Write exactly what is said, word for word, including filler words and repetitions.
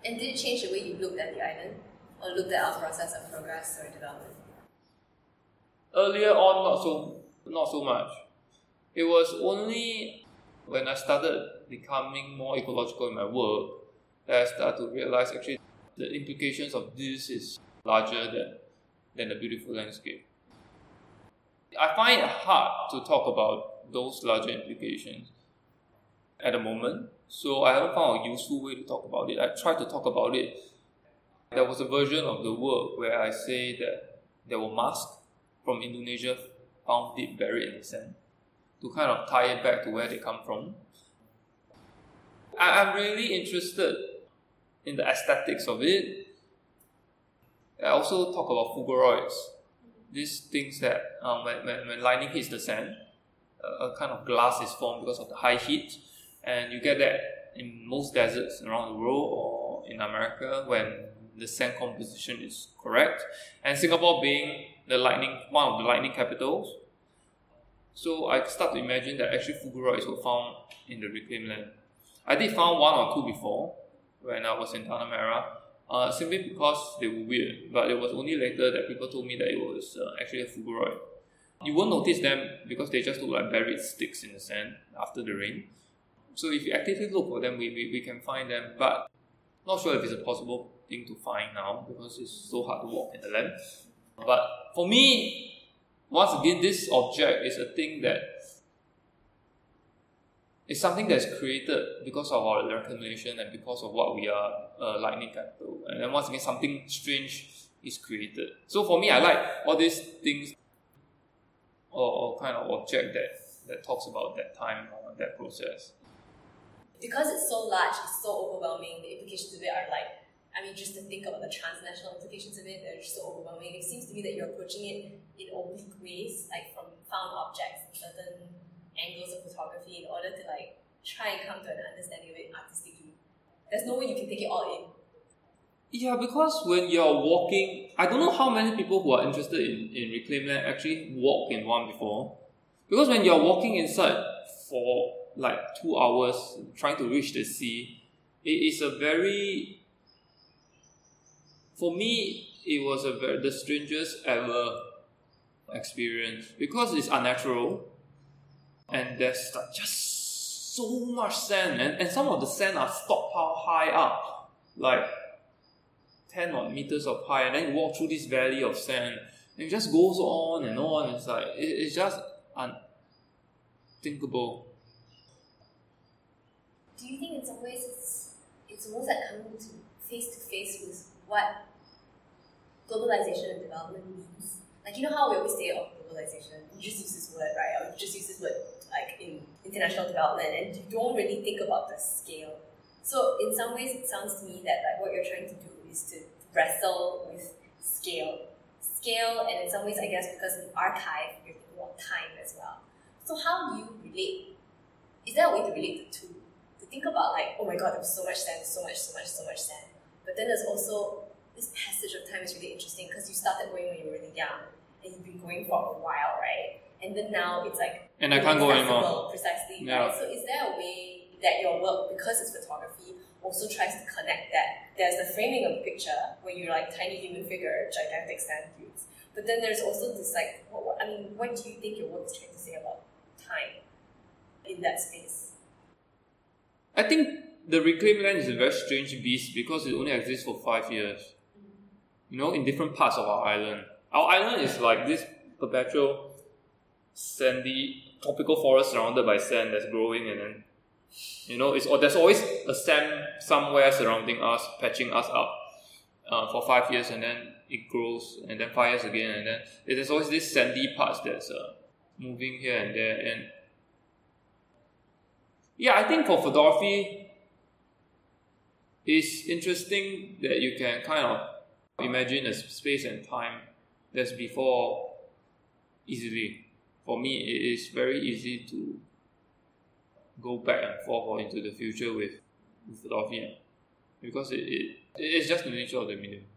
And did it change the way you looked at the island or looked at our process of progress or development? Earlier on, not so not so much. It was only when I started becoming more ecological in my work that I started to realize actually the implications of this is larger than, than the beautiful landscape. I find it hard to talk about those larger implications at the moment, so I haven't found a useful way to talk about it. I tried to talk about it. There was a version of the work where I say that there were masks from Indonesia found deep buried in the sand, to kind of tie it back to where they come from. I, I'm really interested in the aesthetics of it. I also talk about fulguroids, these things that um, when, when, when lightning hits the sand, uh, a kind of glass is formed because of the high heat, and you get that in most deserts around the world or in America when the sand composition is correct. And Singapore being the lightning, one of the lightning capitals, so I start to imagine that actually fulguroids were found in the reclaimed land. I did found one or two before when I was in Tanah Merah, uh, simply because they were weird, but it was only later that people told me that it was uh, actually a fulguroid. You won't notice them because they just look like buried sticks in the sand after the rain. So if you actively look for them, we, we, we can find them, but not sure if it's a possible thing to find now because it's so hard to walk in the land. But for me, once again, this object is a thing that is something that's created because of our reclamation and because of what we are, uh, lightning capital. And then once again, something strange is created. So for me, I like all these things or, or kind of object that, that talks about that time or that process. Because it's so large, it's so overwhelming, the implications of it are like, I mean, just to think about the transnational implications of it, they're just so overwhelming. It seems to me that you're approaching it in oblique ways, like from found objects and certain angles of photography in order to like try and come to an understanding of it artistically. There's no way you can take it all in. Yeah, because when you're walking, I don't know how many people who are interested in, in reclaimed land actually walk in one before. Because when you're walking inside for like two hours trying to reach the sea, it is a very, for me, it was a very, the strangest ever experience because it's unnatural and there's like just so much sand and, and some of the sand are stockpiled high up, like ten odd meters of high, and then you walk through this valley of sand and it just goes on and on. It's like, it, it's just unthinkable. Do you think in some ways it's, it's almost like coming to face to face with what globalization and development means? Like, you know how we always say, oh, globalization, you just use this word, right? Or you just use this word like in international development and you don't really think about the scale. So in some ways it sounds to me that like what you're trying to do is to wrestle with scale. Scale, and in some ways I guess because in archive you're thinking about time as well. So how do you relate? Is there a way to relate the two? To think about like, oh my god, there's so much sand, so much, so much, so much sand. But then there's also this passage of time is really interesting because you started going when you were really young and you've been going for a while, right? And then now it's like and I can't go anymore. Precisely, yeah. Right? So is there a way that your work, because it's photography, also tries to connect that? There's the framing of the picture where you're like tiny human figure, gigantic sand dunes. But then there's also this like, what, I mean, what do you think your work is trying to say about time in that space? I think the reclaimed land is a very strange beast because it only exists for five years. Mm-hmm. You know, in different parts of our island. Our island is like this perpetual sandy tropical forest surrounded by sand that's growing, and then you know it's there's always a sand somewhere surrounding us, patching us up uh, for five years, and then it grows, and then five years again, and then there's always this sandy parts that's uh, moving here and there. And yeah, I think for photography, it's interesting that you can kind of imagine a space and time that's before easily. For me, it is very easy to go back and forth or into the future with, with photography because it, it, it is just the nature of the medium.